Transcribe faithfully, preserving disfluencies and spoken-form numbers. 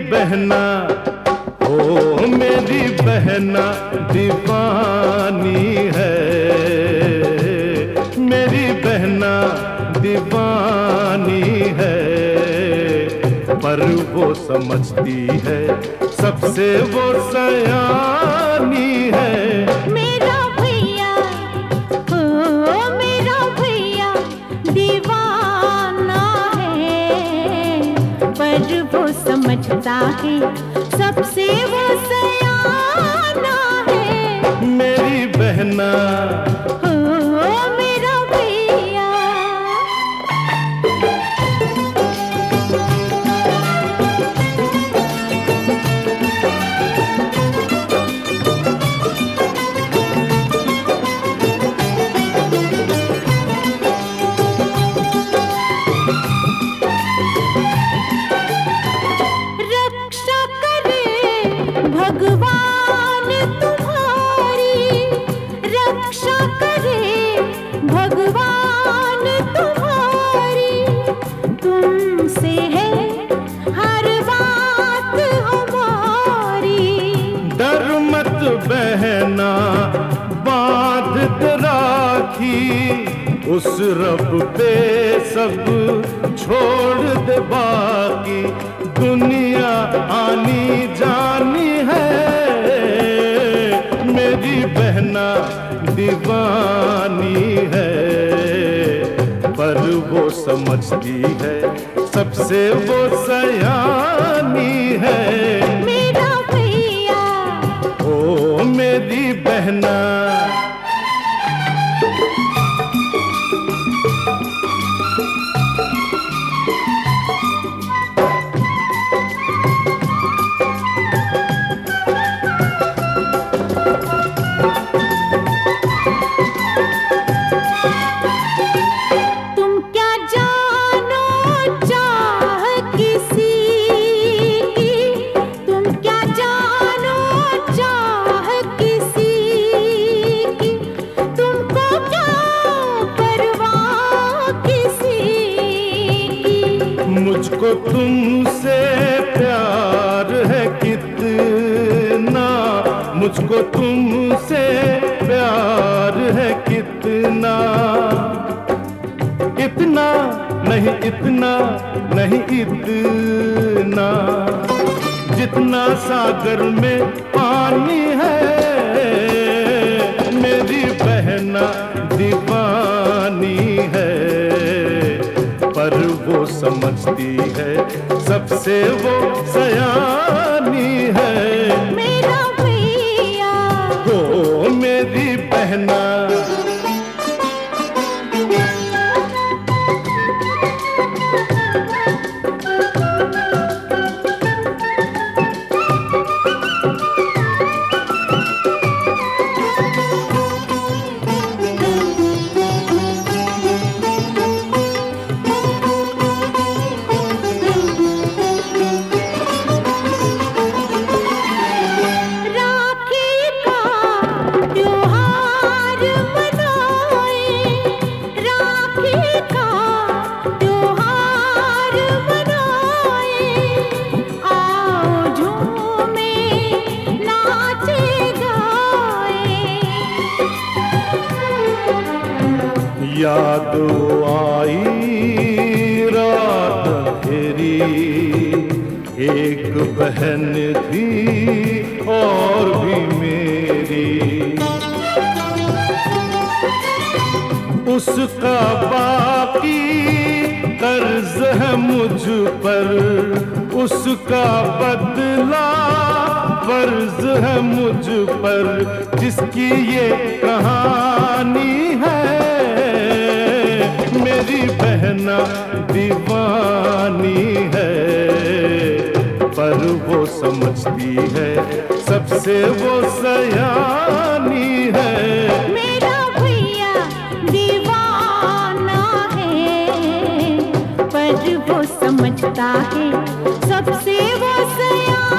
बहना, ओ मेरी बहना दीवानी है, मेरी बहना दीवानी है, पर वो समझती है सबसे वो सयानी है। मेरा भैया, ओ मेरा भैया दीवाना है, पर वो समझता है सबसे वो सयाना है। मेरी बहना, ओ मेरा भैया। रक्षा करे भगवान तुम्हारी, रक्षा करे भगवान तुम्हारी, तुमसे है हर बात हमारी। डर मत बहना बांध राखी, उस रब पे सब छोड़ दे बाकी, दुनिया आनी जानी है। मेरी बहना दीवानी है, पर वो समझती है सबसे वो सयानी है। मेरा भैया, ओ मेरी बहना, तुम क्या जानो चाह किसी की, तुम क्या जानो चाह किसी की, तुमको क्या परवाह किसी की। मुझको तुमसे प्यार है कितना, मुझको तुमसे प्यार है कितना, इतना नहीं इतना नहीं इतना, जितना सागर में पानी है। मेरी बहना दीवानी है, पर वो समझती है सबसे वो सयानी है। मेरा भैया, ओ मेरी बहना, राखी का त्योहार मनाए, राखी का त्योहार मनाए, आओ झूमे नाचे गाए। याद आई रात अंधेरी, एक बहन थी और भी मेरी, उसका बाकी कर्ज है मुझ पर, उसका बदला फर्ज है मुझ पर, जिसकी ये कहानी है। मेरी बहना दीवानी है, पर वो समझती है सबसे वो सयानी है। मेरा भैया दीवाना है, पर वो समझता है सबसे वो सयाना